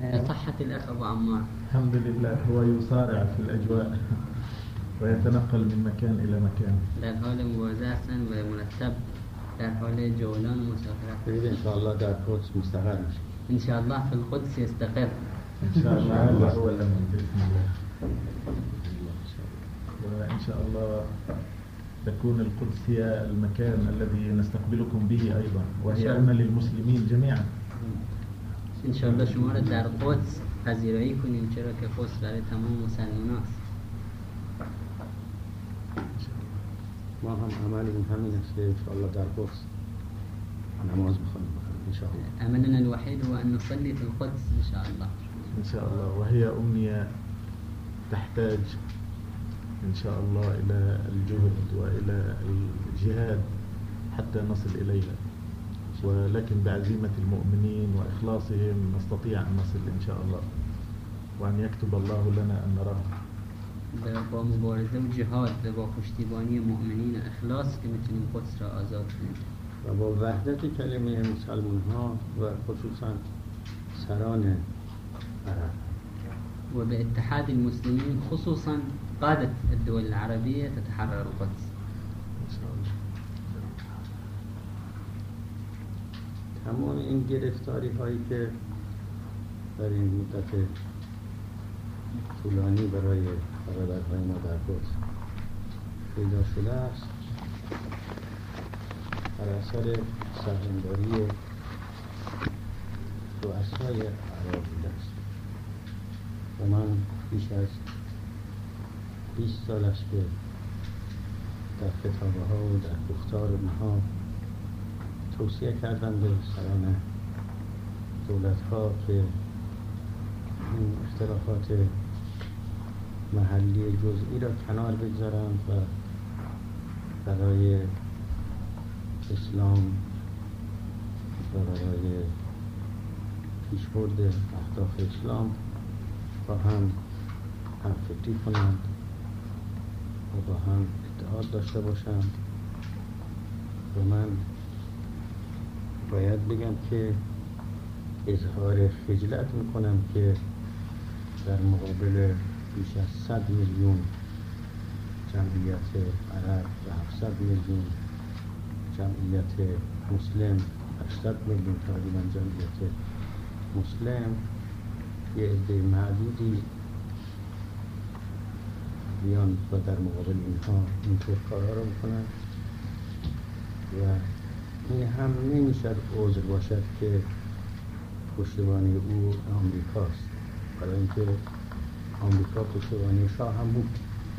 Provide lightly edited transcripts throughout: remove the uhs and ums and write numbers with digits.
صحة الأخ أبو عمار. الحمد لله، هو يصارع في الأجواء ويتنقل من مكان إلى مكان. در حال مواضعه هستند و مرتب در حال جولان و مسافرت. إن شاء الله در القدس مستقر میشه. إن شاء الله في القدس يستقر. إن شاء الله هذا هو الأمل بإذن الله. وإن شاء الله تكون القدس هي المكان الذي نستقبلكم به أيضا، وهي أمل المسلمين جميعا. إن شاء الله شما را در قدس پذیرایی کنیم، چرا که قدس برای تمام مسلمان است. ما هم عملیم همین است که انشاءالله در قدس نماز بخونیم انشاءالله. عملنا الوحيد هو أن نصلي في القدس إن شاء الله. إن شاء الله، وهي أمنية تحتاج إن شاء الله إلى الجهد وإلى الجهاد حتى نصل إليها، ولكن بعزيمة المؤمنين وإخلاصهم نستطيع أن نصل إن شاء الله، وأن يكتب الله لنا أن نراها. با مبارزه و جهاد و با پشتیبانی مؤمنین و اخلاص که میتونیم قدس را آزاد کنیم و با وحدت کلمه مسلمان ها و خصوصا سران عرب و به اتحاد المسلمين خصوصا قادة الدول العربية تتحرر القدس إن شاء الله. تمام این گرفتاری هایی که در این مدت طولانی برای برادرهای ما در قدس پیدا شده است بر اثر سهمداری رؤسای عرب بوده است و من بیش از 20 سال است که در خطابه ها و در گفتار اونها توصیه کردم به سران دولت ها که این اختلافات محلی جزئی را کنار بگذارند و برای اسلام و برای پیشبرد اهداف اسلام با هم همفکری کنند و با هم اتحاد داشته باشند. و من باید بگم که اظهار خجلت میکنم که در مقابل بیش از 100 میلیون جمعیت عرب و 700 میلیون جمعیت مسلم، 800 میلیون تقریبا جمعیت مسلم، یه عده معدودی بیان و در مقابل اینها اینطور کارها رو میکنن و این هم نمیشد عذر باشد که پشتیبانی او آمریکاست، برای اینکه آمریکا پشتیبانی شاه هم بود.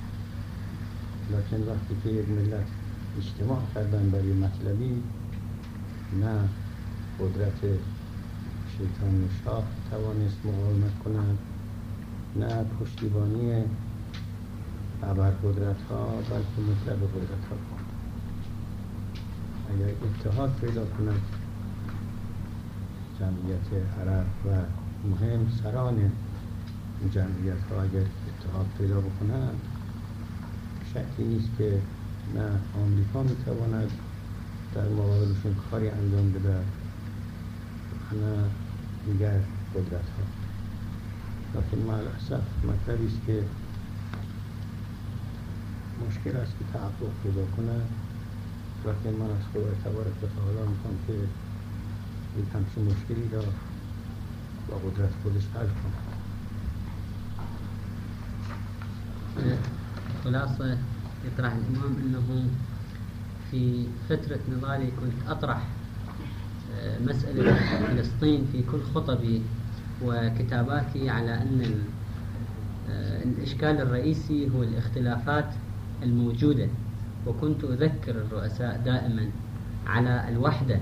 لکن وقتی که یک ملت اجتماع کردن برای مطلبی، نه قدرت شیطان شاه توانست مقاومت کنند، نه پشتیبانی ابرقدرت ها، بلکه مطلب قدرت ها. اگر اتحاد پیدا کنند جمعیت عرب و مهم سران این جمعیت ها اگر اتحاد پیدا بکنند، شکی نیست که نه آمریکا میتواند در مقابلشون کاری انجام بده، نه دیگر قدرت ها. لیکن مع الاسف مطلبی است که مشکل است که تحقق پیدا کنه. لیکن من از خدای تبارک و تعالی میخوام که یک همچین مشکلی را با قدرت خودش حل کنه. خلاصة يطرح الإمام أنه في فترة نضالي كنت أطرح مسألة فلسطين في كل خطبي وكتاباتي على أن الإشكال الرئيسي هو الاختلافات الموجودة، وكنت أذكر الرؤساء دائما على الوحدة.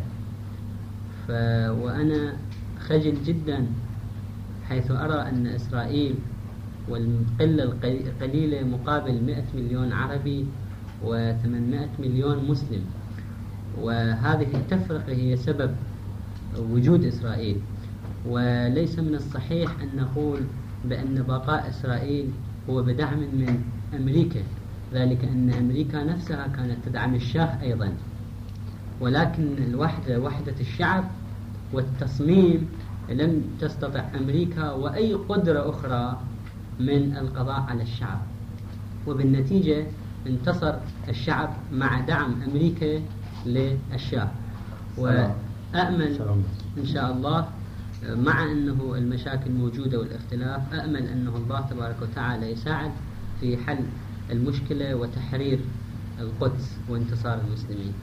وأنا خجل جدا حيث أرى أن إسرائيل والقلة القليلة مقابل 100 مليون عربي و800 مليون مسلم، وهذه التفرقة هي سبب وجود إسرائيل. وليس من الصحيح أن نقول بأن بقاء إسرائيل هو بدعم من أمريكا، ذلك أن أمريكا نفسها كانت تدعم الشاه أيضا، ولكن الوحدة وحدة الشعب والتصميم لم تستطع أمريكا وأي قدرة أخرى من القضاء على الشعب، وبالنتيجة انتصر الشعب مع دعم أمريكا للشاه. وأأمل إن شاء الله مع أنه المشاكل موجودة والاختلاف، أأمل أنه الله تبارك وتعالى يساعد في حل المشكلة وتحرير القدس وانتصار المسلمين.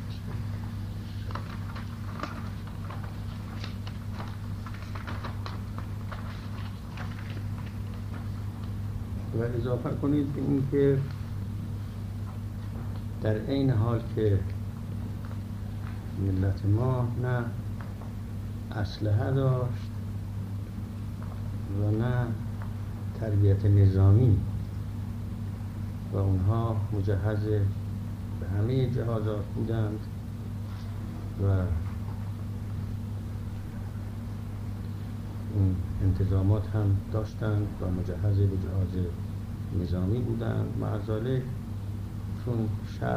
و اضافه کنید این که در این حال که ملت ما نه اسلحه داشت و نه تربیت نظامی و اونها مجهز به همه جهازات بودند و این انتظامات هم داشتند و مجهز به جهاز نظامی بودند. مع ذلك چون شب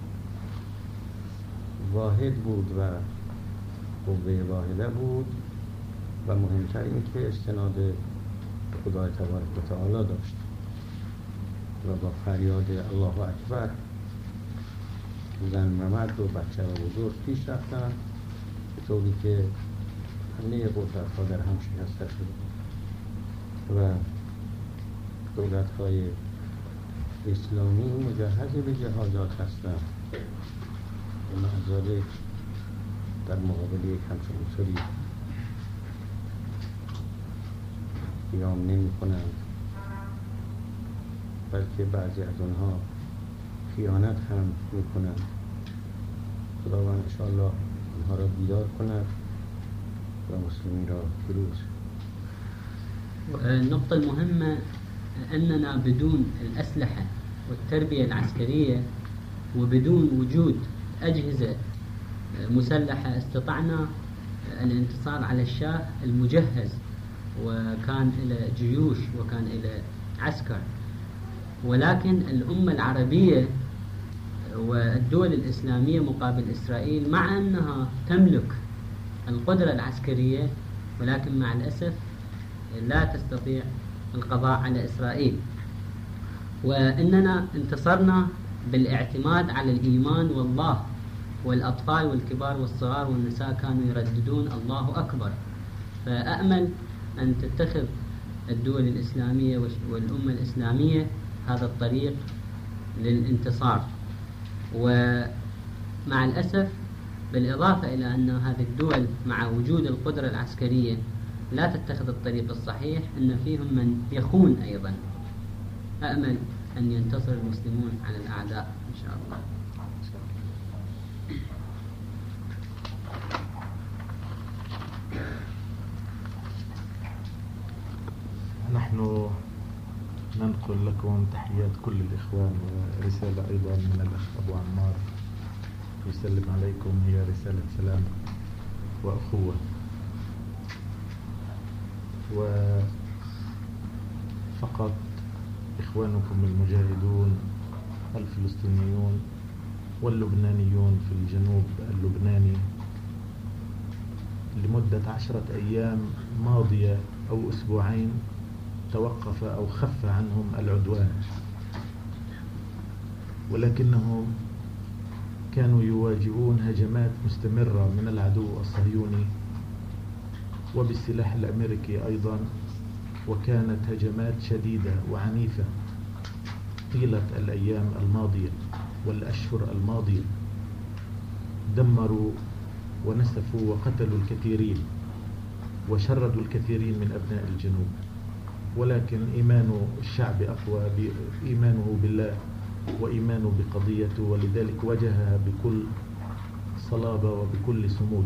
واحد بود و قوه واحده بود و مهمتر این که استناد به خدای تبارک و تعالی داشت و با فریاد الله اکبر زن و مرد و بچه و بزرگ پیش رفتن، به طوری که همه قدرت ها در هم شکسته شد و دولت های اسلامی مجهز به جهازات هستند و مع ذلك در مقابل یک همچون عنصری قیام نمی کنند، بلکه بعضی از آنها خیانت هم می کنند. خداوند انشاءالله آنها را بیدار کند و مسلمین را پیروز. النقطة المهمة أننا بدون الأسلحة والتربية العسكرية وبدون وجود أجهزة مسلحة استطعنا الانتصار على الشاه المجهز، وكان إلى جيوش وكان إلى عسكر. ولكن الأمة العربية والدول الإسلامية مقابل إسرائيل مع أنها تملك القدرة العسكرية، ولكن مع الأسف لا تستطيع القضاء على إسرائيل. وإننا انتصرنا بالاعتماد على الإيمان والله، والأطفال والكبار والصغار والنساء كانوا يرددون الله أكبر. فأأمل أن تتخذ الدول الإسلامية والأمة الإسلامية هذا الطريق للانتصار. ومع الأسف بالإضافة إلى أن هذه الدول مع وجود القدرة العسكرية لا تتخذ الطريق الصحيح، أن فيهم من يخون أيضا. أأمل أن ينتصر المسلمون على الأعداء إن شاء الله. نحن ننقل لكم تحيات كل الإخوان، ورسالة أيضا من الأخ أبو عمار يسلم عليكم، هي رسالة سلام وأخوة. وفقط إخوانكم المجاهدون الفلسطينيون واللبنانيون في الجنوب اللبناني لمدة 10 أيام ماضية أو أسبوعين توقف أو خف عنهم العدوان، ولكنهم كانوا يواجهون هجمات مستمرة من العدو الصهيوني وبالسلاح الأمريكي أيضا، وكانت هجمات شديدة وعنيفة طيلة الأيام الماضية والأشهر الماضية. دمروا ونسفوا وقتلوا الكثيرين وشردوا الكثيرين من أبناء الجنوب، ولكن إيمان الشعب أقوى، إيمانه بالله وإيمانه بقضيته، ولذلك واجهها بكل صلابة وبكل صمود.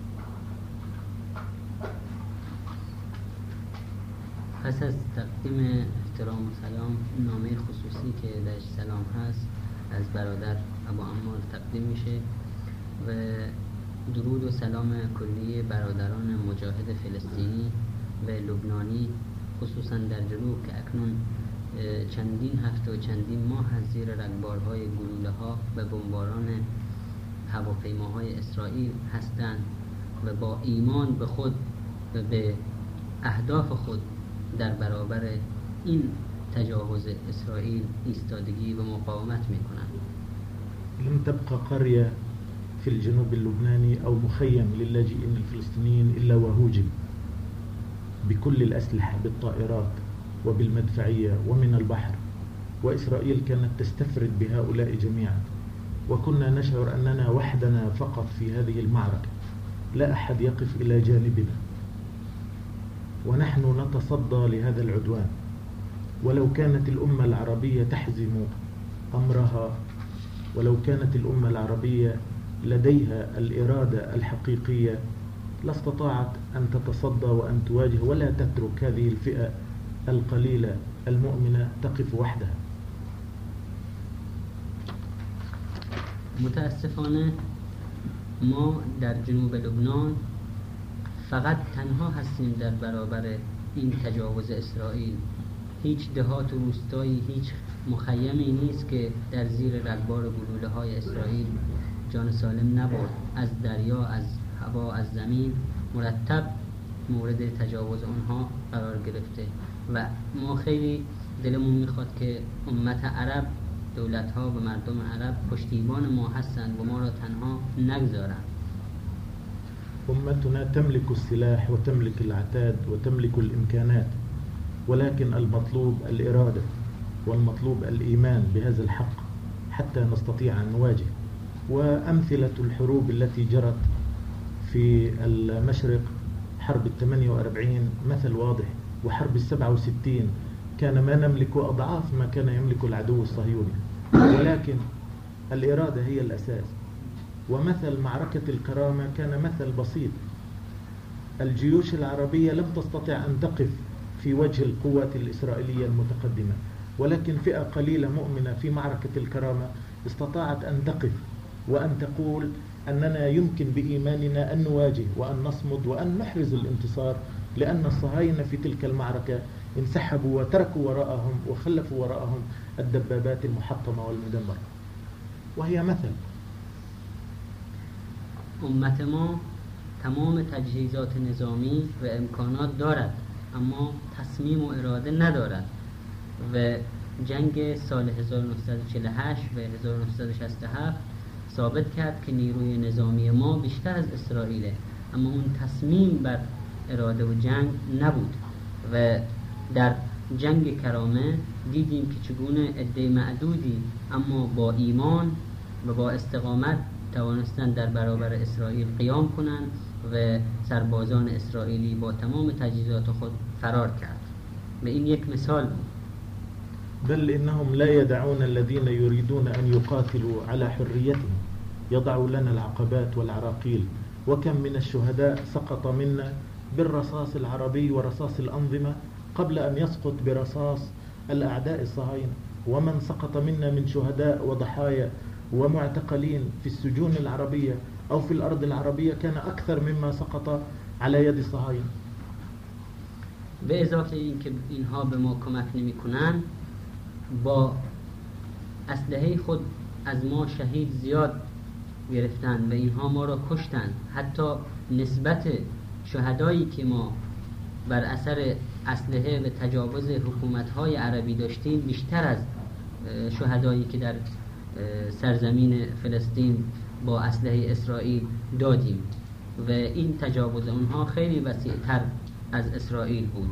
پس از تقدیم احترام و سلام، نامه خصوصی که درش سلام هست از برادر ابو عمار تقدیم میشه و درود و سلام کلی برادران مجاهد فلسطینی و لبنانی خصوصا در جنوب که اکنون چندین هفته و چندین ماه از زیر رگبارهای گلوله ها و بمباران هواپیماهای اسرائیل هستند و با ایمان به خود و به اهداف خود در برابر این تجاوز اسرائیل ایستادگی و مقاومت میکنند. لم تبقى قرية في الجنوب اللبناني أو مخيم للاجئين الفلسطينيين إلا وهوجم بكل الأسلحة، بالطائرات وبالمدفعية ومن البحر، وإسرائيل كانت تستفرد بهؤلاء جميعا، وكنا نشعر أننا وحدنا فقط في هذه المعركة، لا أحد يقف إلى جانبنا، ونحن نتصدى لهذا العدوان. ولو كانت الأمة العربية تحزم أمرها، ولو كانت الأمة العربية لديها الإرادة الحقيقية لاستطاعت أن تتصدى وأن تواجه، ولا تترك هذه الفئة القليلة المؤمنة تقف وحدها. متاسفانه ما در جنوب لبنان فقط تنها هستیم در برابر این تجاوز اسرائیل. هیچ دهات و روستایی، هیچ مخیمی نیست که در زیر رگبار گلوله های اسرائیل جان سالم نبرد. از دریا، از هوا، از زمین مرتب مورد تجاوز اونها قرار گرفته و ما خیلی دلمون میخواد که امت عرب، دولت ها و مردم عرب پشتیبان ما هستند و ما را تنها نگذارند. أمتنا تملك السلاح وتملك العتاد وتملك الإمكانات، ولكن المطلوب الإرادة والمطلوب الإيمان بهذا الحق حتى نستطيع أن نواجه. وأمثلة الحروب التي جرت في المشرق، حرب 48 مثل واضح، وحرب 67 كان ما نملك أضعاف ما كان يملك العدو الصهيوني، ولكن الإرادة هي الأساس. ومثل معركة الكرامة كان مثل بسيط. الجيوش العربية لم تستطع أن تقف في وجه القوات الإسرائيلية المتقدمة، ولكن فئة قليلة مؤمنة في معركة الكرامة استطاعت أن تقف وأن تقول أننا يمكن بإيماننا أن نواجه وأن نصمد وأن نحرز الانتصار، لأن الصهاينة في تلك المعركة انسحبوا وتركوا وراءهم وخلفوا وراءهم الدبابات المحطمة والمدمرة، وهي مثل. امت ما تمام تجهیزات نظامی و امکانات دارد، اما تصمیم و اراده ندارد و جنگ سال 1948 و 1967 ثابت کرد که نیروی نظامی ما بیشتر از اسرائیله، اما اون تصمیم بر اراده و جنگ نبود. و در جنگ کرامه دیدیم که چگونه عده معدودی اما با ایمان و با استقامت توانستند در برابر اسرائیل قیام کنند و سربازان اسرائیلی با تمام تجهیزات خود فرار کرد. و این یک مثال بود. بل إنهم لا يدعون الذين يريدون أن يقاتلوا على حريتهم، يضعوا لنا العقبات والعراقيل. وكم من الشهداء سقط منا بالرصاص العربي ورصاص الأنظمة قبل أن يسقط برصاص الأعداء الصهاينة، ومن سقط منا من شهداء وضحايا ومعتقلين في السجون العربية أو في الأرض العربية كان أكثر مما سقط على يد الصهاينة. به اضافه این که اینها به ما کمک نمی کنند، با اسلحه خود از ما شهید زیاد گرفتند و اینها ما را کشتند. حتی نسبت شهدایی که ما بر اثر اسلحه و تجاوز حکومت‌های عربی داشتیم بیشتر از شهدایی که در سرزمین فلسطین با اسلحه اسرائیل دادیم و این تجاوز اونها خیلی وسیع‌تر از اسرائیل بود.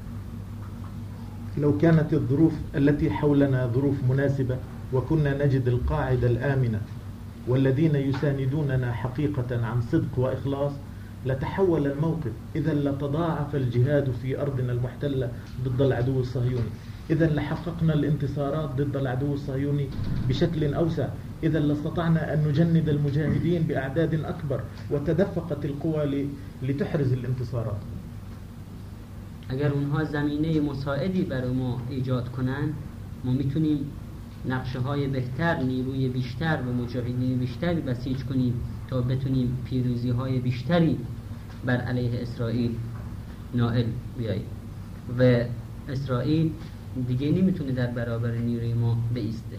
لو كانت الظروف التي حولنا ظروف مناسبة وكنا نجد القاعدة الآمنة والذين يساندوننا حقيقة عن صدق وإخلاص لتحول الموقف. إذا لتضاعف الجهاد في أرضنا المحتلة ضد العدو الصهيوني، إذا لحققنا الانتصارات ضد العدو الصهيوني بشكل أوسع، إذا لاستطعنا أن نجند المجاهدين بأعداد أكبر وتدفقت القوى لتحرز الانتصارات. اگر اونها زمینه مساعدی برای ما ایجاد کنن، ما میتونیم نقشه های بهتر، نیروی بیشتر و مجاهدین بیشتری بسیج کنیم تا بتونیم پیروزی های بیشتری بر علیه اسرائیل نائل بیاییم و اسرائیل دیگه نمیتونه در برابر نیروی ما بایسته.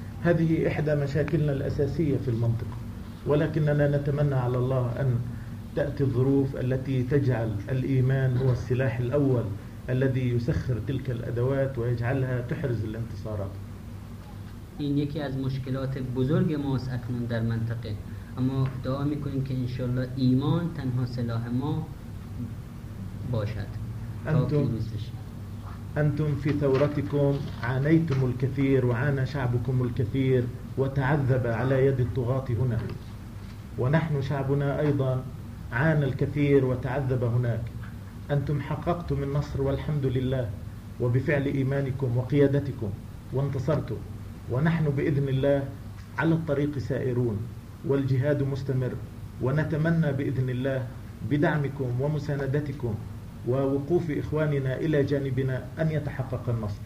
هذه إحدى مشاكلنا الأساسية في المنطقة، ولكننا نتمنى على الله أن تأتي الظروف التي تجعل الإيمان هو السلاح الأول الذي يسخر تلك الأدوات ويجعلها تحرز الانتصارات. این یکی از مشکلات بزرگ ماست اکنون در منطقه، اما دعا میکنیم که انشالله ایمان تنها سلاح ما باشد تا پیروز بشیم. أنتم في ثورتكم عانيتم الكثير وعانى شعبكم الكثير وتعذب على يد الطغاة هنا، ونحن شعبنا أيضا عانى الكثير وتعذب هناك. أنتم حققتم النصر والحمد لله وبفعل إيمانكم وقيادتكم وانتصرتم، ونحن بإذن الله على الطريق سائرون والجهاد مستمر، ونتمنى بإذن الله بدعمكم ومساندتكم ووقوف إخواننا إلى جانبنا أن يتحقق النصر.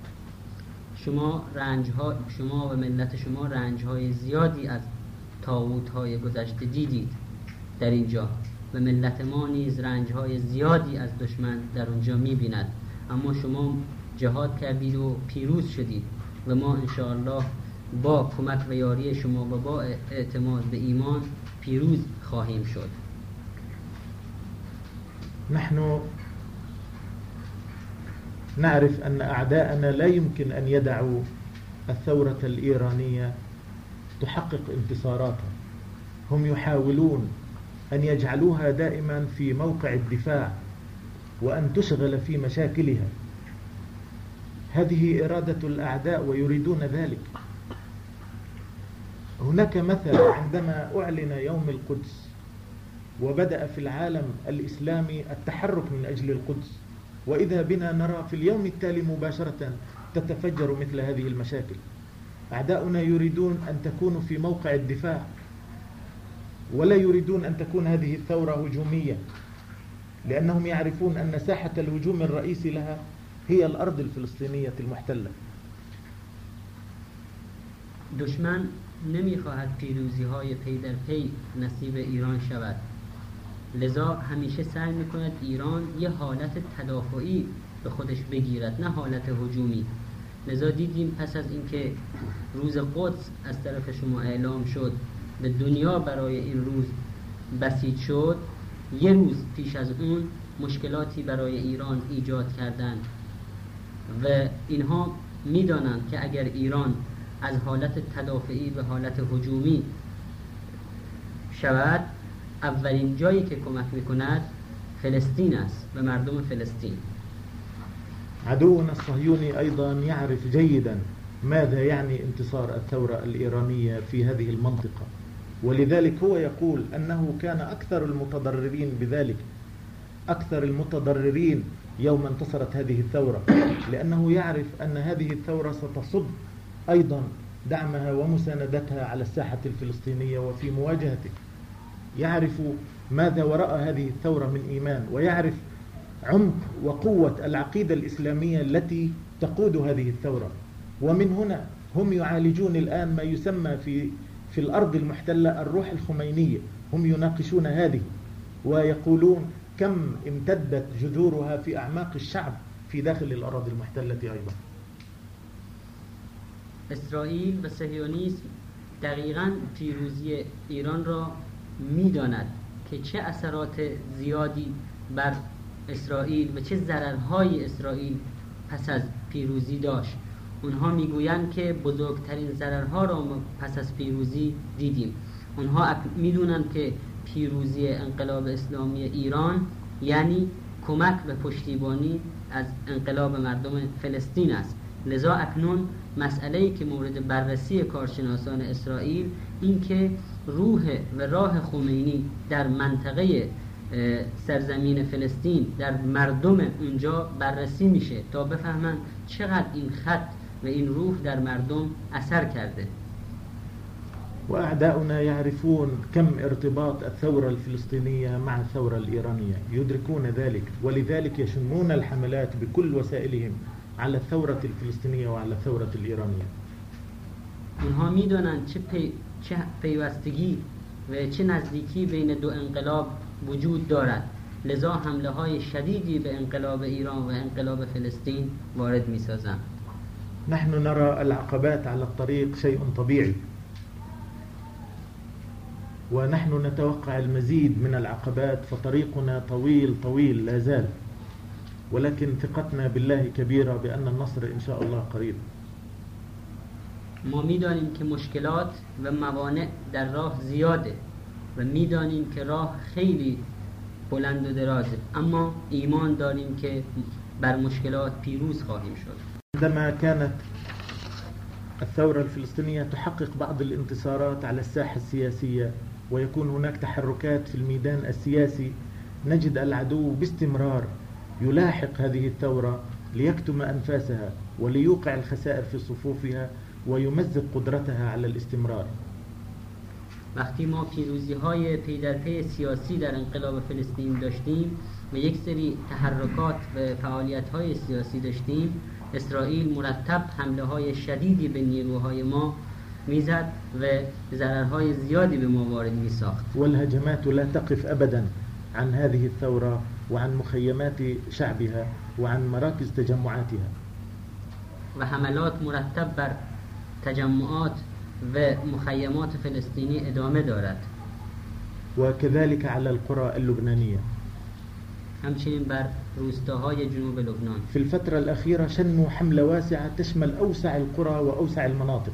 شما و ملت شما رنج‌های زیادی از طاغوت‌های گذشته دیدید در اینجا و ملت ما نیز رنج‌های زیادی از دشمن در اونجا می‌بیند، اما شما جهاد کردید و پیروز شدید و ما انشاءالله با کمک و یاری شما و با اعتماد به ایمان پیروز خواهیم شد. نحن نعرف أن أعداءنا لا يمكن أن يدعوا الثورة الإيرانية تحقق انتصاراتها. هم يحاولون أن يجعلوها دائما في موقع الدفاع وأن تشغل في مشاكلها. هذه إرادة الأعداء ويريدون ذلك. هناك مثل عندما أعلن يوم القدس وبدأ في العالم الإسلامي التحرك من أجل القدس، وإذا بنا نرى في اليوم التالي مباشرة تتفجر مثل هذه المشاكل. أعداؤنا يريدون أن تكون في موقع الدفاع ولا يريدون أن تكون هذه الثورة هجومية، لأنهم يعرفون أن ساحة الهجوم الرئيسي لها هي الأرض الفلسطينية المحتلة. دشمن نمیخواهد پیروزی های پی در پی نصیب ایران شود، لذا همیشه سعی میکند ایران یه حالت تدافعی به خودش بگیرد، نه حالت هجومی. لذا دیدیم پس از اینکه روز قدس از طرف شما اعلام شد به دنیا برای این روز بسیج شد، یه روز پیش از اون مشکلاتی برای ایران ایجاد کردند و اینها میدانند که اگر ایران از حالت تدافعی به حالت هجومی شود، اولین جایی که کمک میکند فلسطین است و مردم فلسطین. عدونا الصهيوني أيضا يعرف جيدا ماذا يعني انتصار الثورة الإيرانية في هذه المنطقة، ولذلك هو يقول أنه كان أكثر المتضررين بذلك، أكثر المتضررين يوم انتصرت هذه الثورة، لأنه يعرف أن هذه الثورة ستصب أيضا دعمها ومساندتها على الساحة الفلسطينية وفي مواجهته. يعرف ماذا وراء هذه الثورة من إيمان، ويعرف عمق وقوة العقيدة الإسلامية التي تقود هذه الثورة. ومن هنا هم يعالجون الآن ما يسمى في الأرض المحتلة الروح الخمينية. هم يناقشون هذه ويقولون كم امتدت جذورها في أعماق الشعب في داخل الأراضي المحتلة أيضا. اسرائیل و صهیونیسم دقیقاً پیروزی ایران را می‌داند که چه اثرات زیادی بر اسرائیل و چه ضررهای اسرائیل پس از پیروزی داشت. اونها میگویند که بزرگترین ضررها را پس از پیروزی دیدیم. اونها میدونند که پیروزی انقلاب اسلامی ایران یعنی کمک به پشتیبانی از انقلاب مردم فلسطین است. لذا اکنون مسئله‌ای که مورد بررسی کارشناسان اسرائیل این که روح و راه خمینی در منطقه سرزمین فلسطین در مردم اونجا بررسی میشه تا بفهمن چقدر این خط و این روح در مردم اثر کرده. وأعداؤنا يعرفون كم ارتباط الثورة الفلسطينية مع الثورة الإيرانية، يدركون ذلك، ولذلك يشنون الحملات بكل وسائلهم على الثورة الفلسطينية وعلى الثورة الإيرانية. اونها میدونن چه پیوستگی و چه نزدیکی بین دو انقلاب وجود دارد، لذا حمله های شدیدی به انقلاب ایران و انقلاب فلسطین وارد می سازند. نحن نرى العقبات على الطريق شيء طبيعي، ونحن نتوقع المزيد من العقبات، فطريقنا طويل طويل لا زال، ولكن ثقتنا بالله كبيرة بأن النصر إن شاء الله قريب. ما میدانیم که مشکلات و موانع در راه زیاده و میدانیم که راه خیلی بلند و درازه، اما ایمان داریم که بر مشکلات پیروز خواهیم شد. عندما كانت الثورة الفلسطينية تحقق بعض الانتصارات على الساحة السياسية ويكون هناك تحركات في الميدان السياسي، نجد العدو باستمرار يلاحق هذه الثورة ليكتم أنفاسها وليوقع الخسائر في صفوفها ويمزق قدرتها على الاستمرار. وقتی ما پیروزی‌های پی در پی سیاسی در انقلاب فلسطین داشتیم و یک سری تحرکات و فعالیت‌های سیاسی داشتیم، اسرائیل مرتب حمله‌های شدیدی به نیروهای ما میزد و ضررهای زیادی به ما وارد میساخت. والهجمات لا تقف أبدا عن هذه الثورة وعن مخيمات شعبها وعن مراكز تجمعاتها. و حملات مرتب بر تجمعات و مخیمات فلسطینی ادامه دارد. وكذلك على القرى اللبنانية. همچنین بر روستاهای جنوب لبنان. في الفترة الأخيرة شنوا حملة واسعة تشمل أوسع القرى وأوسع المناطق.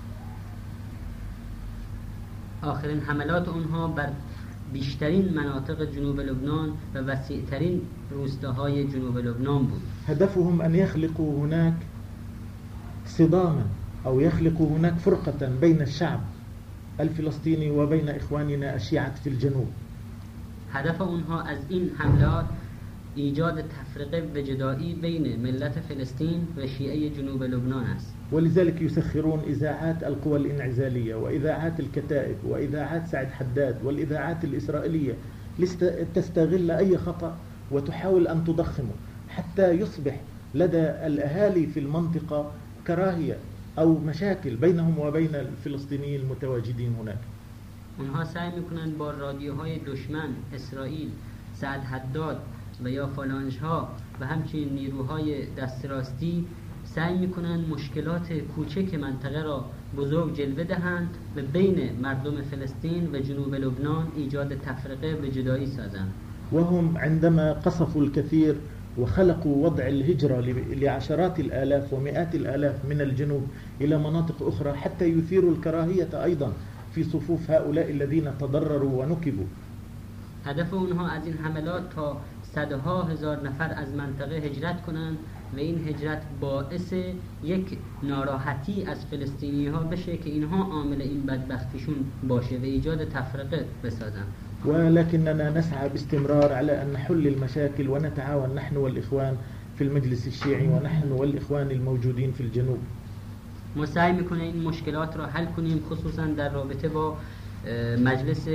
آخرین حملات اونها بر بیشترین مناطق جنوب لبنان و وسیعترین روستاهای جنوب لبنان بود. هدفهم أن يخلقوا هناك صداما أو يخلقوا هناك فرقة بين الشعب الفلسطيني وبين إخواننا الشيعة في الجنوب. هدف اونها از این حملات ایجاد تفرقه و جدایی بین ملت فلسطین و شیعه جنوب لبنان است. ولذلك يسخرون إذاعات القوى الانعزالية وإذاعات الكتائب وإذاعات سعد حداد والإذاعات الإسرائيلية لتستغل أي خطأ وتحاول أن تضخمه حتى يصبح لدى الأهالي في المنطقة كراهية أو مشاكل بينهم وبين الفلسطينيين المتواجدين هناك. اونها سعی میکنن با رادیوهای دشمن اسرائیل، سعد حداد و یا فالانج ها و همچنین نیروهای دست راستی سعی میکنن مشکلات کوچک منطقه را بزرگ جلوه دهند و بین مردم فلسطین و جنوب لبنان ایجاد تفرقه و جدایی سازند. وهم عندما قصفوا الكثير وخلقوا وضع الهجرة لعشرات الآلاف ومئات الآلاف من الجنوب إلى مناطق أخرى حتى يثيروا الكراهية أيضا في صفوف هؤلاء الذين تضرروا ونكبوا. هدف اونها از این حملات تا صدها هزار نفر از منطقه هجرت کنند و این هجرت باعث یک ناراحتی از فلسطینی ها بشه که اینها عامل این بدبختیشون باشه و ایجاد تفرقه بسازن. ولكننا نسعى باستمرار على أن نحل المشاكل ونتعاون نحن والإخوان في المجلس الشيعي ونحن والإخوان الموجودين في الجنوب. ما سعی میکنه این مشکلات را حل کنیم، خصوصا در رابطه با مجلس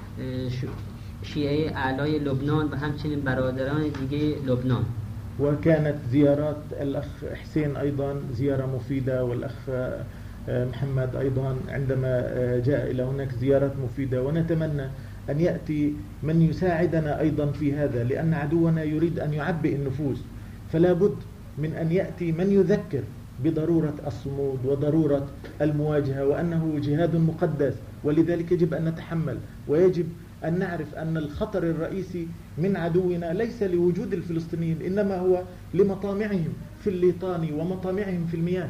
شیعه اعلای لبنان و همچنین برادران دیگه لبنان. وكانت زيارات الأخ حسين أيضا زيارة مفيدة، والأخ محمد أيضا عندما جاء إلى هناك زيارات مفيدة، ونتمنى أن يأتي من يساعدنا أيضا في هذا، لأن عدونا يريد أن يعبئ النفوس، فلا بد من أن يأتي من يذكر بضرورة الصمود وضرورة المواجهة وأنه جهاد مقدس، ولذلك يجب أن نتحمل، ويجب أن نعرف أن الخطر الرئيسي من عدونا ليس لوجود الفلسطينيين، إنما هو لمطامعهم في الليطان ومطامعهم في المياه.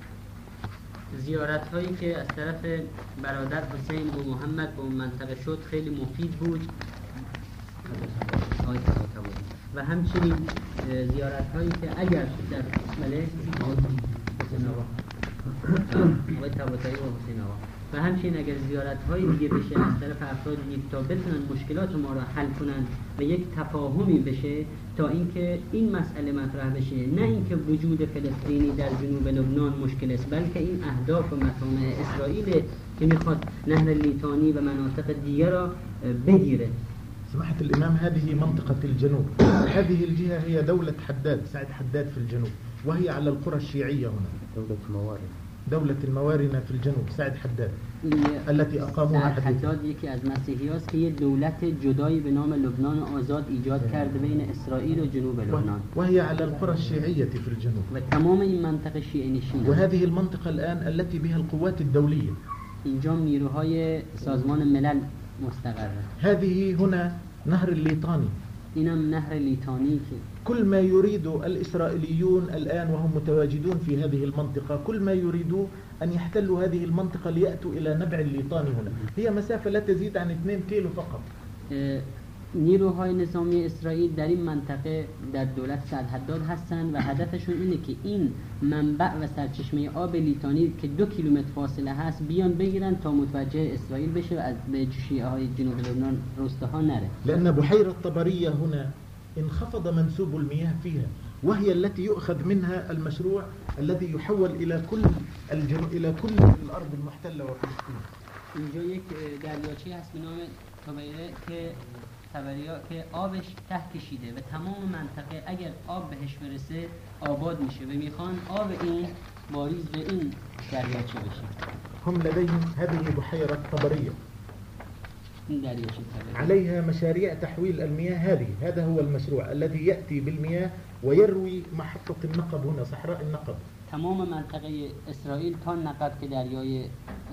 زیارت هایی که از طرف برادر حسین و محمد به اون منطقه شد خیلی مفید بود و همچنین زیارت هایی که اگر در و همچنین اگر زیارت های دیگه بشه از طرف افراد دیگه تا بتونن مشکلات ما را حل کنن و یک تفاهمی بشه تا اینکه این مسئله مطرح بشه، نه اینکه وجود فلسطینی در جنوب لبنان مشکل است، بلکه این اهداف و مطامع اسرائیل که میخواد نهر لیتانی و مناطق دیگه را بگیره. سماحة الإمام، هذه منطقة الجنوب، هذه الجهة هي دولة حداد، سعد حداد في الجنوب، وهي على القرى الشيعية هنا. دولة الموارنة في الجنوب، سعد حداد التي أقاموها سعد حداد یکی از مسیحی هاست که یه دولت جدایی به نام لبنان آزاد ایجاد کرده بین اسرائیل و جنوب لبنان، وهي على القرى الشيعية في الجنوب، و تمام این منطقه شیعه نشین. وهذه المنطقة الآن التي بها القوات الدولية. اینجا نیروهای سازمان ملل مستقره. هذه هنا نهر الليطاني. اینم نهر لیتانی که كل ما يريد الإسرائيليون الآن وهم متواجدون في هذه المنطقة، كل ما يريدوا أن يحتلوا هذه المنطقة ليأتوا إلى نبع الليطاني هنا. هي مسافة لا تزيد عن 2 كيلو فقط. نیروهای نظامی اسرائیل در این منطقه در دولت سرحدات هستند و هدفشون اینه که این منبع و سرچشمه آب لیتانی که 2 کیلومتر فاصله هست بیان بگیرن تا متوجه اسرائیل بشه و از به شیعه‌های جنوب لبنان روستاها نره. لأن بحيرة طبرية هنا انخفض منسوب المياه فيها، وهي التي يؤخذ منها المشروع الذي يحول إلى كل الأرض المحتلة وفلسطين. اینجا یک دریاچه هست به نام طبریا که آبش ته کشیده و تمام منطقه اگر آب بهش برسه آباد میشه و میخوان آب این واریز به این دریاچه بشه. هم لديهم هذه بحيرة طبرية این دریاچه طبریا عليها مشاريع تحويل المياه. هذا هو المشروع الذي يأتي بالمياه ويروي محطة النقب هنا، صحراء النقب. تمام منطقه اسرائیل تا نقب که دریای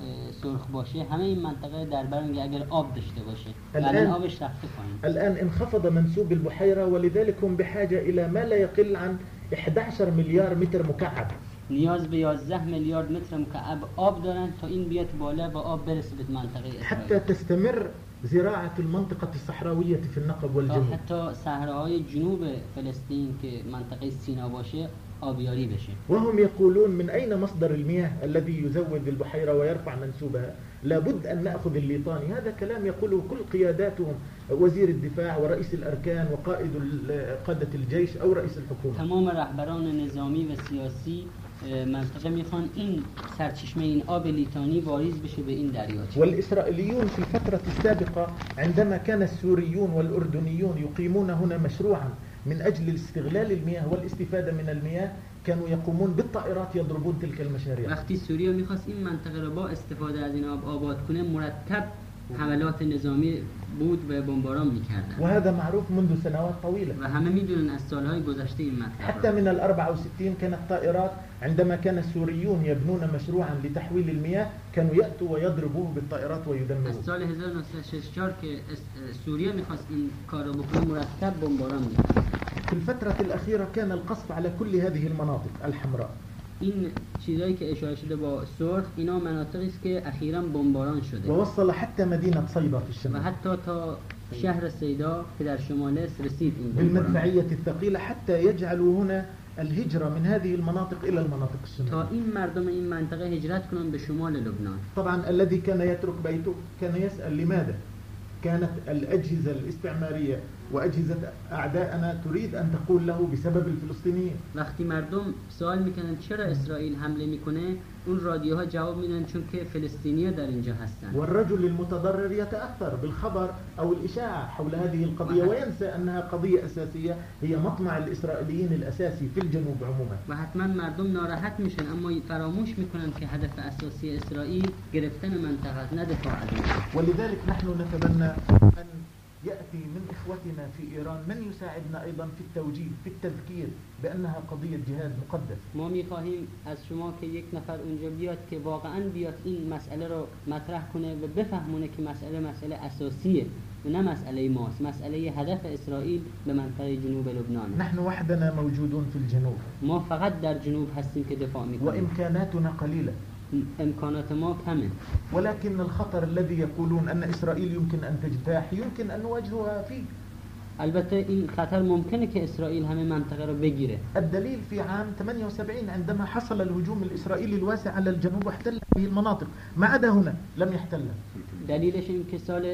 سرخ باشه همه این منطقه در بر میگه اگر آب داشته باشه. الان آبش رفته پایین. الآن انخفض منسوب البحيرة ولذلك هم بحاجة إلى ما لا يقل عن 11 مليار متر مكعب. نیاز به 11 میلیارد متر مکعب آب دارن تا این بیاد بالا و آب برسه به منطقه اسرائیل. حتى تستمر زراعة المنطقة الصحراوية في النقب والجنوب. حتى صحراهای جنوب فلسطین که منطقه سینا باشه آبیاری بشه. وهم يقولون من أين مصدر المياه الذي يزود البحيرة ويرفع منسوبها؟ لابد أن نأخذ الليطاني. هذا كلام يقوله كل قياداتهم، وزير الدفاع ورئيس الأركان وقائد قادة الجيش أو رئيس الحكومة. تمام رهبران نظامی و سیاسی منطقه میخوان این سرچشمه این آب لیتانی واریز بشه به این دریاچه. والإسرائيليون في الفترة السابقة عندما كان السوريون والأردنيون يقيمون هنا مشروعا من أجل استغلال المياه والاستفادة من المياه كانوا يقومون بالطائرات يضربون تلك المشاريع. وقتی سوریه میخواست این منطقه رو با استفاده از این آب آباد کنه مرتب حملات نظامی بود و بمباران میکردن. وهذا معروف منذ سنوات طويلة. و همه میدونن از سالهای گذشته این مطلب. حتى من 64 كانت طائرات عندما كان السوريون يبنون مشروعا لتحويل المياه كانوا يأتوا ويضربوه بالطائرات ويدمروه. از سال 1964 که سوریه میخواست این کارو بکنه مرتب بمباران میکرد. في الفترة الأخيرة كان القصف على كل هذه المناطق الحمراء. این چیزایی که اشاره شده با سرخ اینا مناطقی است که اخیراً بمباران شده. ووصل حتى مدينة صيدا في الشمال. و حتی تا شهر صیدا که در شمال است رسید این بالمدفعية الثقيلة حتى يجعلوا هنا الهجرة من هذه المناطق إلى المناطق الشمالية. تا این مردم این منطقه هجرت کنن به شمال لبنان. طبعا الذي كان يترك بيته كان يسأل لماذا كانت الأجهزة الاستعمارية وأجهزة أعدائنا تريد أن تقول له بسبب الفلسطينيين. وقتی مردم سوال میکنن چرا اسرائیل حمله میکنه اون رادیوها جواب میدن چون که فلسطینی‌ها در اینجا هستن. والرجل المتضرر يتأثر بالخبر أو الإشاعة حول هذه القضية وينسى أنها قضية أساسية هي مطمع الإسرائيليين الأساسي في الجنوب عموما. و حتما مردم ناراحت میشن اما فراموش میکنن که هدف اساسی اسرائیل گرفتن منطقه نه دفاع از اون. ولذلك نحن نتمنى أن يأتي من إخوتنا في إيران من يساعدنا أيضا في التوجيه في التذكير بأنها قضية جهاد مقدس. ما میخواهیم از شما که یک نفر اونجا بیاد که واقعا بیاد این مسئله رو مطرح کنه و بفهمونه که مسئله اساسیه و نه مسئله ماست، مسئله هدف اسرائیل به منطقه جنوب لبنان. نحن وحدنا موجودون في الجنوب. ما فقط در جنوب هستیم که دفاع میکنیم. وإمكاناتنا قليلة. امکانات ما کمه. ولكن الخطر الذي يقولون أن إسرائيل يمكن أن تجتاح يمكن أن نواجهها فيه. البته این خطر ممکنه که اسرائیل همه منطقه رو بگیره. الدليل في عام 78 عندما حصل الهجوم الإسرائيلي الواسع على الجنوب واحتل هذه المناطق ما عدا هنا لم يحتلها. دلیلش این که سال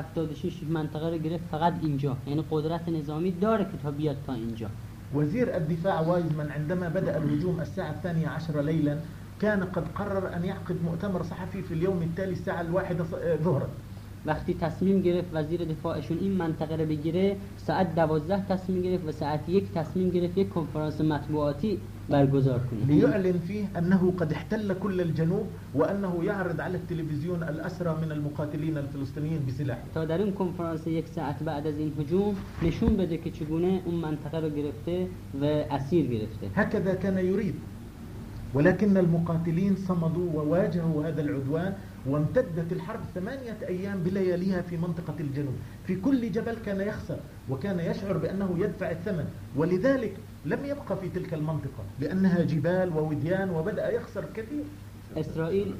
76 منطقه رو گرفت فقط اینجا، یعنی قدرت نظامی داره که تا بیاد تا اینجا. وزير الدفاع وايزمان عندما بدأ الهجوم الساعة 12 ليلا كان قد قرر أن يعقد مؤتمر صحفي في اليوم التالي الساعة 1 ظهرا. وقتی تصمیم گرفت وزیر دفاعشون این منطقه رو بگیره ساعت 12 تصمیم گرفت و ساعت 1 تصمیم گرفت یک کنفرانس مطبوعاتی برگزار کنه ليعلن فيه أنه قد احتل كل الجنوب وأنه يعرض على التلفزيون الأسرى من المقاتلين الفلسطينيين بسلاح. تا در این کنفرانس یک ساعت بعد از این هجوم نشون بده که چگونه اون منطقه رو گرفته و اسیر گرفته. هكذا كان يريد ولكن المقاتلين صمدوا وواجهوا هذا العدوان وامتدت الحرب 8 أيام بلياليها في منطقة الجنوب. في كل جبل كان يخسر وكان يشعر بأنه يدفع الثمن، ولذلك لم يبقى في تلك المنطقة لأنها جبال ووديان وبدأ يخسر كثير. اسرائیل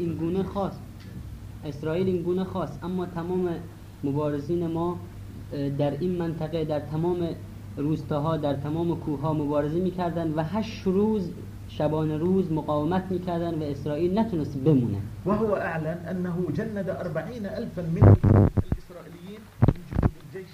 این گونه خواست، اما تمام مبارزین ما در این منطقه در تمام روستاها در تمام کوهها مبارزه می‌کردند و 8 روز شبانه روز مقاومت می‌کردند و اسرائیل نتونست بمونه. و هو اعلن انه جند 40,000 من الاسرائيليين من جنود الجيش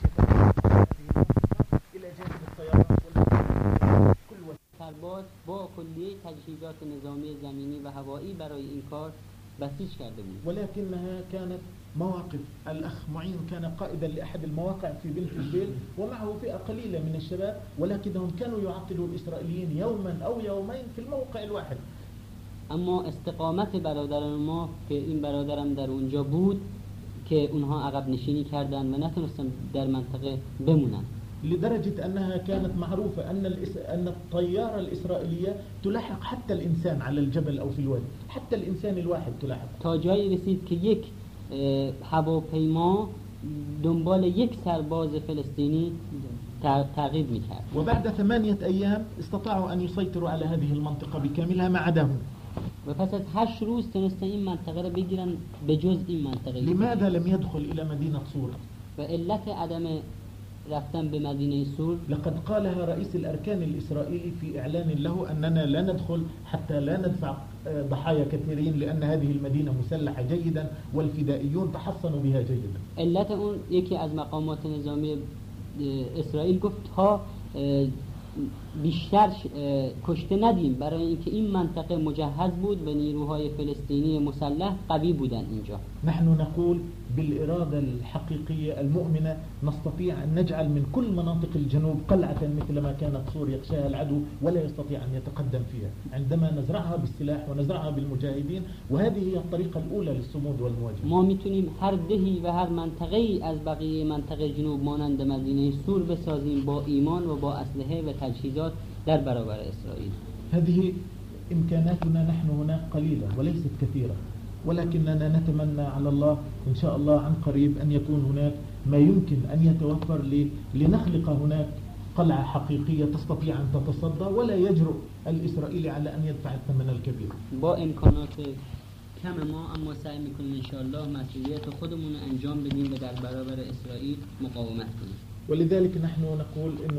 الى جانب الطيران كل سرباز با کلیه تجهیزات نظامی زمینی و هوایی برای این کار بسیج کرده بود. ولكنها كانت مواقف. الأخ معين كان قائدا لأحد المواقع في بنت البيل ومعه فئة قليلة من الشباب، ولكنهم كانوا يعطلوا الإسرائيليين يوما أو يومين في الموقع الواحد. اما استقامت برادران ما که این برادرم در اونجا بود که اونها عقب نشینی کردند و نتونستن در منطقه بمونن، لدرجة أنها كانت معروفة أن الطيارة الإسرائيلية تلاحق حتى الإنسان على الجبل أو في الوادي، حتى الإنسان الواحد تلاحق. تا جایی رسید که یک هواپیما دنبال یک سرباز فلسطینی تعقیب میکرد. وبعد 8 أيام استطاعوا أن يسيطروا على هذه المنطقة بكاملها ما عداهم. و پس از 8 روز تونستن این منطقه رو بگیرن به جز این منطقه. لماذا لم يدخل إلى مدينة صور؟ و علت عدم رفتن به مدینه سور، لقد قالها رئيس الأركان الإسرائيلي في إعلان له أننا لا ندخل حتى لا ندفع ضحايا كثيرين لأن هذه المدينة مسلحة جيدا والفدائيون تحصنوا بها جيدا. علت اون یکی از مقامات نظامی اسرائیل گفت تا بیشتر کشته ندیم، برای اینکه این منطقه مجهز بود و نیروهای فلسطینی مسلح قوی بودن اینجا. نحن نقول بالإرادة الحقيقية المؤمنة نستطيع أن نجعل من كل مناطق الجنوب قلعة مثل ما كانت صور يخشاها العدو ولا يستطيع أن يتقدم فيها، عندما نزرعها بالسلاح ونزرعها بالمجاهدين، وهذه هي الطريقة الأولى للصمود والمواجهة. ما میتونیم هر دهی و هر منطقه‌ای از بقیه منطقه جنوب مانند مدینه سور بسازیم با ایمان و با اسلحه و تجهیزات در برابر اسرائیل. هذه إمكاناتنا نحن هنا قليلة وليست كثيرة، ولكننا نتمنى على الله إن شاء الله عن قريب أن يكون هناك ما يمكن أن يتوفر لنخلق هناك قلعة حقيقية تستطيع أن تتصدى ولا يجرؤ الإسرائيلي على أن يدفع الثمن الكبير. با امکانات کم ما اما سعی میکنیم ان شاء الله مسئولیت خودمون رو انجام بدیم و در برابر اسرائیل مقاومت کنیم. ولذلك نحن نقول إنه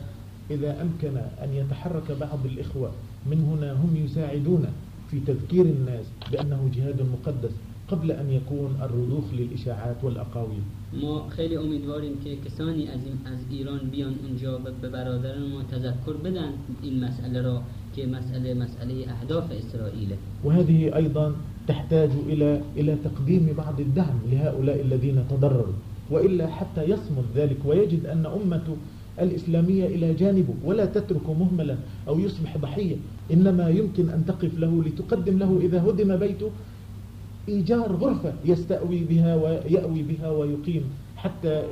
إذا أمكن أن يتحرك بعض الإخوة من هنا هم يساعدون في تذكير الناس بأنه جهاد مقدس قبل أن يكون الرضوخ للإشاعات والأقاويل. ما خیلی امیدواریم که کسانی از ایران بیان اونجا و به برادران ما تذکر بدن این مسئله را که مسئله اهداف اسرائیل. وهذه أيضا تحتاج إلى تقديم بعض الدعم لهؤلاء الذين تضرروا، وإلا حتى يصمد ذلك ويجد أن أمته الإسلامية إلى جانبه ولا تترك مهملا أو يصبح ضحية، إنما يمكن أن تقف له لتقدم له إذا هدم بيته إيجار غرفة يستأوي بها ويأوي بها ويقيم حتى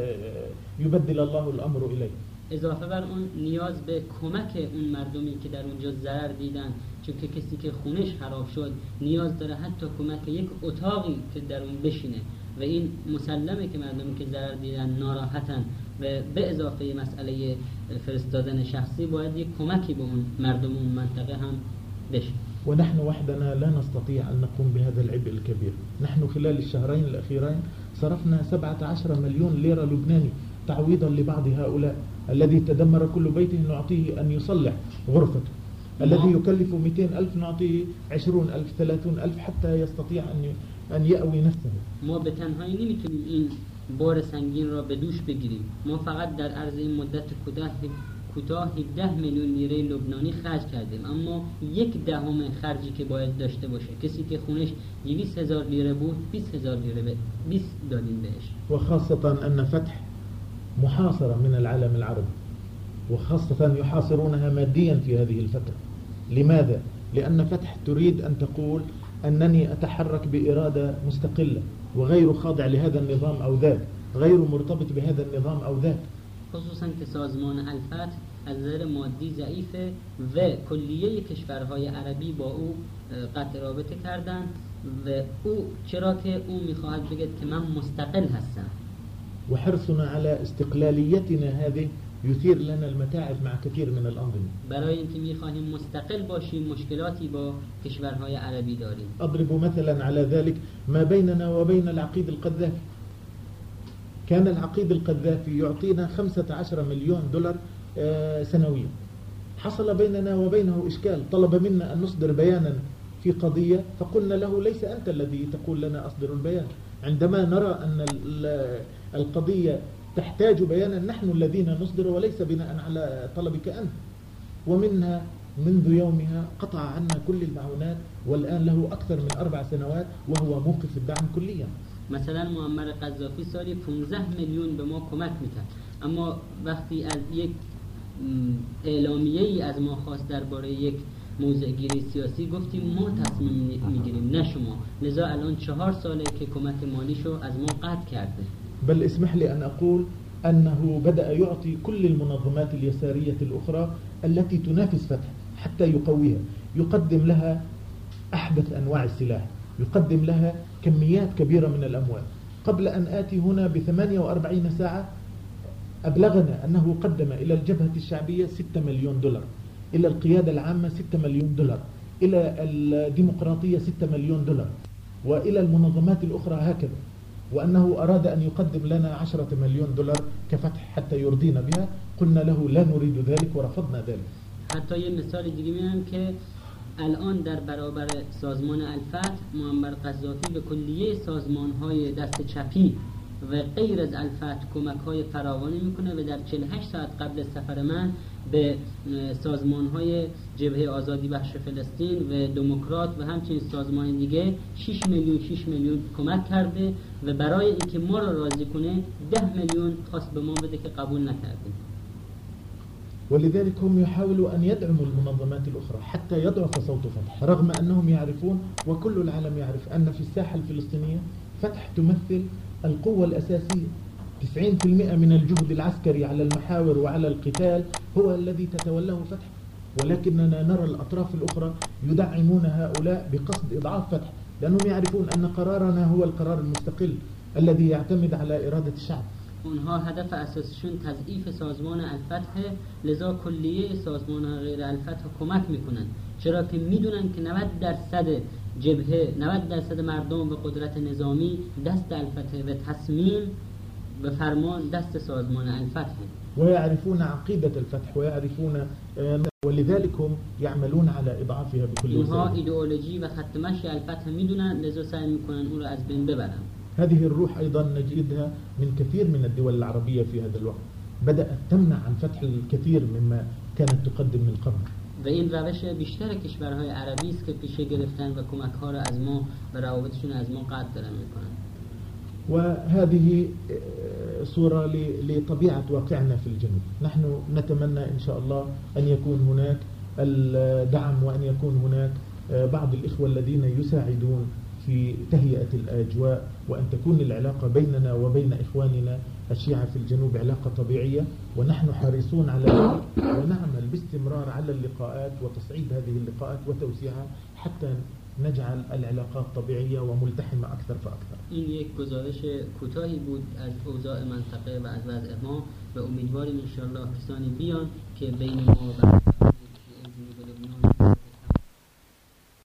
يبدل الله الأمر إليه. اضافه بر اون نیاز به کمک اون مردمی که در اونجا ضرر دیدن، چون که کسی که خونش خراب شد نیاز داره حتی کمک یک اتاقی که در اون بشینه و این مسلمه که مردمی که ضرر دیدن ناراحتن و به اضافه مسئله فرستادن شخصی باید یک کمکی به اون مردم اون منطقه هم بشه. ونحن وحدنا لا نستطيع أن نقوم بهذا العبء الكبير. نحن خلال الشهرين الأخيرين صرفنا 17 مليون ليرة لبناني تعويضا لبعض هؤلاء الذي تدمر كل بيته نعطيه أن يصلح غرفته، الذي يكلف 200,000 نعطيه 20,000 30,000 حتى يستطيع أن يأوي نفسه. ما به تنهایی نمیتونیم این بار سنگین را به دوش بگیریم. ما فقط در عرض این مدت کوتاه 17 میلیون لیره لبنانی خرج کردیم، اما 1/10 خرجی که باید داشته باشه کسی که خونش 200,000 لیره بود 20,000 لیره 20 دادیم بهش. وخاصة أن فتح محاصرة من العالم العربي، وخاصة يحاصرونها ماديا في هذه الفترة. لماذا؟ لأن فتح تريد أن تقول أنني أتحرك بإرادة مستقلة وغير خاضع لهذا النظام أو ذاك، غير مرتبط بهذا النظام أو ذاك. خصوصا که سازمان الفتح از نظر مادی ضعیفه و کلیه کشورهای عربی با او قطع رابطه کردند و او چرا که او میخواهد بگه که من مستقل هستم. وحرصنا على استقلاليتنا هذه يثير لنا المتاعب مع كثير من الأنظمة. برای اینکه میخواهیم مستقل باشیم مشکلاتی با کشورهای عربی داریم. أضرب مثلا على ذلك ما بيننا وبين العقيد القذافي. كان العقيد القذافي يعطينا 15 مليون دولار سنويا. حصل بيننا وبينه إشكال، طلب منا أن نصدر بيانا في قضية، فقلنا له ليس أنت الذي تقول لنا أصدر البيان. عندما نرى أن القضية تحتاج بيانا نحن الذين نصدر وليس بناء على طلبك أنت. ومنها منذ يومها قطع عنا كل المعونات، والآن له أكثر من 4 سنوات وهو موقف الدعم كليا. مثلا معمر قذافی سالی 15 میلیون به ما کمک میکرد، اما وقتی از یک اعلامیه‌ای از ما خواست درباره یک موضع گیری سیاسی، گفتیم ما تصمیم میگیریم نه شما. لذا الان 4 ساله که کمک مالیشو از ما قطع کرده. بل اسمح لي أن أقول أنه بدأ يعطي كل المنظمات اليسارية الأخرى التي تنافس فتح حتى يقويها، يقدم لها أحدث أنواع السلاح، يقدم لها كميات كبيرة من الأموال. قبل أن آتي هنا ب48 ساعة أبلغنا أنه قدم إلى الجبهة الشعبية 6 مليون دولار، إلى القيادة العامة 6 مليون دولار، إلى الديمقراطية 6 مليون دولار، وإلى المنظمات الأخرى هكذا. وأنه أراد أن يقدم لنا 10 مليون دولار كفتح حتى يرضينا بها. قلنا له لا نريد ذلك ورفضنا ذلك. حتی یه مثال دیگه میگم که الان در برابر سازمان الفتح معمر قذافی به کلیه سازمان‌های دست چپی و غیر از الفتح کمک‌های فراوانی میکنه و در 48 ساعت قبل سفر من به سازمان‌های جبهه آزادی بخش فلسطین و دموکرات و همچنین سازمان دیگه 6 میلیون کمک کرده و برای اینکه ما را راضی کنه 10 میلیون خواست به ما بده که قبول نکردیم. ولذلك هم يحاولوا أن يدعموا المنظمات الأخرى حتى يضعف صوت فتح، رغم أنهم يعرفون وكل العالم يعرف أن في الساحة الفلسطينية فتح تمثل القوة الأساسية. 90% من الجهد العسكري على المحاور وعلى القتال هو الذي تتولاه فتح، ولكننا نرى الأطراف الأخرى يدعمون هؤلاء بقصد إضعاف فتح، لأنهم يعرفون أن قرارنا هو القرار المستقل الذي يعتمد على إرادة الشعب. اونها هدف اساسیشون تضعیف سازمان الفتح، لذا کلیه سازمان غیر الفتح کمک میکنن، چرا که میدونن که 90% جبهه 90% مردم به قدرت نظامی دست الفتح و تصمیم و فرمان دست سازمان الفتح. ويعرفون عقيدة الفتح ويعرفون ولذلك هم يعملون على إضعافها بكل وسائل. اینها ایدئولوژی و خط مشی الفتح میدونن، لذا سعی میکنن اون رو از بین ببرن. هذه الروح أيضا نجدها من كثير من الدول العربية في هذا الوقت، بدأت تمنع عن فتح الكثير مما كانت تقدم من قبل. و این روش بیشتر کشورهای عربی است که پیشه گرفتن و کمک‌ها را از ما و روابطشون از ما قطع دارن میکنن. وهذه صورة لطبيعة واقعنا في الجنوب. نحن نتمنى إن شاء الله أن يكون هناك الدعم وأن يكون هناك بعض الإخوة الذين يساعدون في تهيئة الأجواء، وأن تكون العلاقة بيننا وبين إخواننا الشيعة في الجنوب علاقة طبيعية، ونحن حريصون على ذلك ونعمل باستمرار على اللقاءات وتصعيد هذه اللقاءات وتوسيعها حتى نجعل العلاقات طبيعية وملتحمة أكثر فأكثر. این یک گزارش کوتاهی بود از اوضاع منطقه و از وضع ما و امیدواریم ان شاء الله کسانی بیان که بین ما و